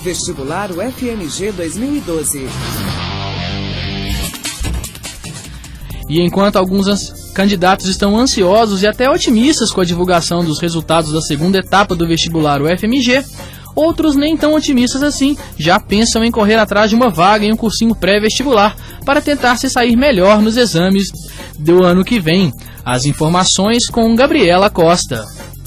Vestibular UFMG 2012. E enquanto alguns candidatos estão ansiosos e até otimistas com a divulgação dos resultados da segunda etapa do vestibular UFMG, outros nem tão otimistas assim já pensam em correr atrás de uma vaga em um cursinho pré-vestibular para tentar se sair melhor nos exames do ano que vem. As informações com Gabriela Costa.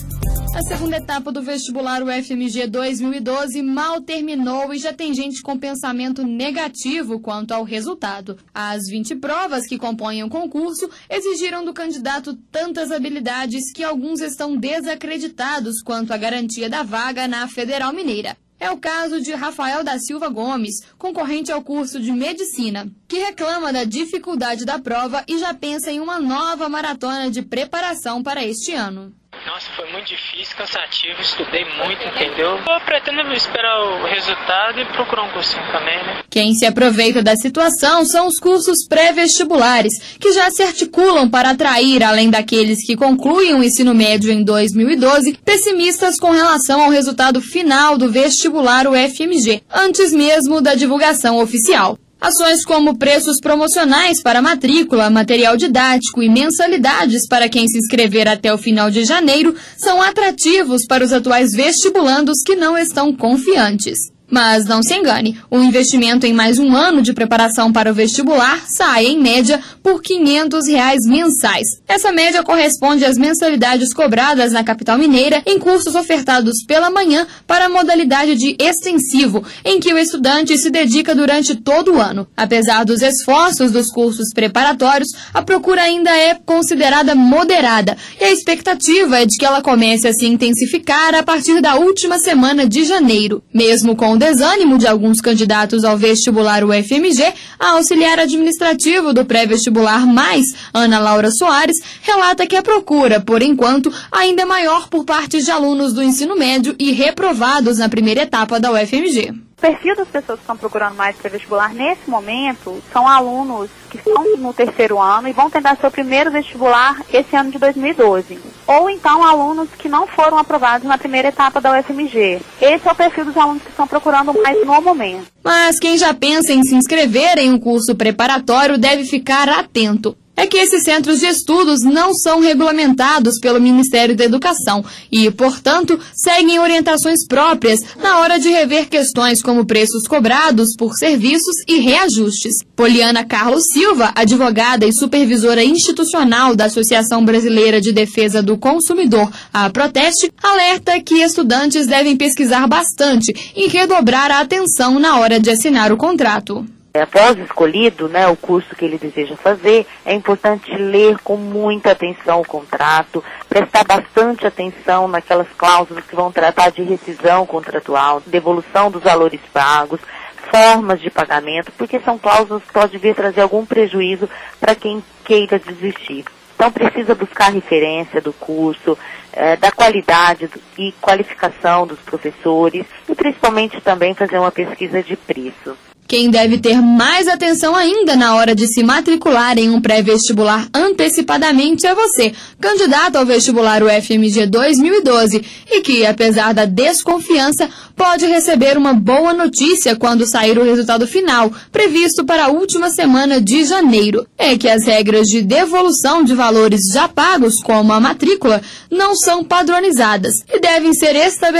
A segunda etapa do vestibular UFMG 2012 mal terminou e já tem gente com pensamento negativo quanto ao resultado. As 20 provas que compõem o concurso exigiram do candidato tantas habilidades que alguns estão desacreditados quanto à garantia da vaga na Federal Mineira. É o caso de Rafael da Silva Gomes, concorrente ao curso de Medicina, que reclama da dificuldade da prova e já pensa em uma nova maratona de preparação para este ano. Nossa, foi muito difícil, cansativo, estudei muito, entendeu? Eu pretendo esperar o resultado e procurar um cursinho também, né? Quem se aproveita da situação são os cursos pré-vestibulares, que já se articulam para atrair, além daqueles que concluem o ensino médio em 2012, pessimistas com relação ao resultado final do vestibular UFMG, antes mesmo da divulgação oficial. Ações como preços promocionais para matrícula, material didático e mensalidades para quem se inscrever até o final de janeiro são atrativos para os atuais vestibulandos que não estão confiantes. Mas não se engane, o investimento em mais um ano de preparação para o vestibular sai, em média, por R$ 500 mensais. Essa média corresponde às mensalidades cobradas na capital mineira em cursos ofertados pela manhã para a modalidade de extensivo, em que o estudante se dedica durante todo o ano. Apesar dos esforços dos cursos preparatórios, a procura ainda é considerada moderada e a expectativa é de que ela comece a se intensificar a partir da última semana de janeiro. Mesmo com desânimo de alguns candidatos ao vestibular UFMG, a auxiliar administrativo do pré-vestibular mais, Ana Laura Soares, relata que a procura, por enquanto, ainda é maior por parte de alunos do ensino médio e reprovados na primeira etapa da UFMG. O perfil das pessoas que estão procurando mais pré-vestibular nesse momento são alunos que estão no terceiro ano e vão tentar seu primeiro vestibular esse ano de 2012. Ou então alunos que não foram aprovados na primeira etapa da UFMG. Esse é o perfil dos alunos que estão procurando mais no momento. Mas quem já pensa em se inscrever em um curso preparatório deve ficar atento. É que esses centros de estudos não são regulamentados pelo Ministério da Educação e, portanto, seguem orientações próprias na hora de rever questões como preços cobrados por serviços e reajustes. Poliana Carlos Silva, advogada e supervisora institucional da Associação Brasileira de Defesa do Consumidor, a Proteste, alerta que estudantes devem pesquisar bastante e redobrar a atenção na hora de assinar o contrato. Após escolhido, o curso que ele deseja fazer, é importante ler com muita atenção o contrato, prestar bastante atenção naquelas cláusulas que vão tratar de rescisão contratual, devolução dos valores pagos, formas de pagamento, porque são cláusulas que podem vir trazer algum prejuízo para quem queira desistir. Então precisa buscar referência do curso, da qualidade e qualificação dos professores e principalmente também fazer uma pesquisa de preço. Quem deve ter mais atenção ainda na hora de se matricular em um pré-vestibular antecipadamente é você, candidato ao vestibular UFMG 2012, e que, apesar da desconfiança, pode receber uma boa notícia quando sair o resultado final, previsto para a última semana de janeiro. É que as regras de devolução de valores já pagos, como a matrícula, não são padronizadas e devem ser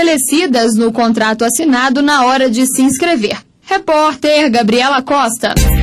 estabelecidas no contrato assinado na hora de se inscrever. Repórter Gabriela Costa.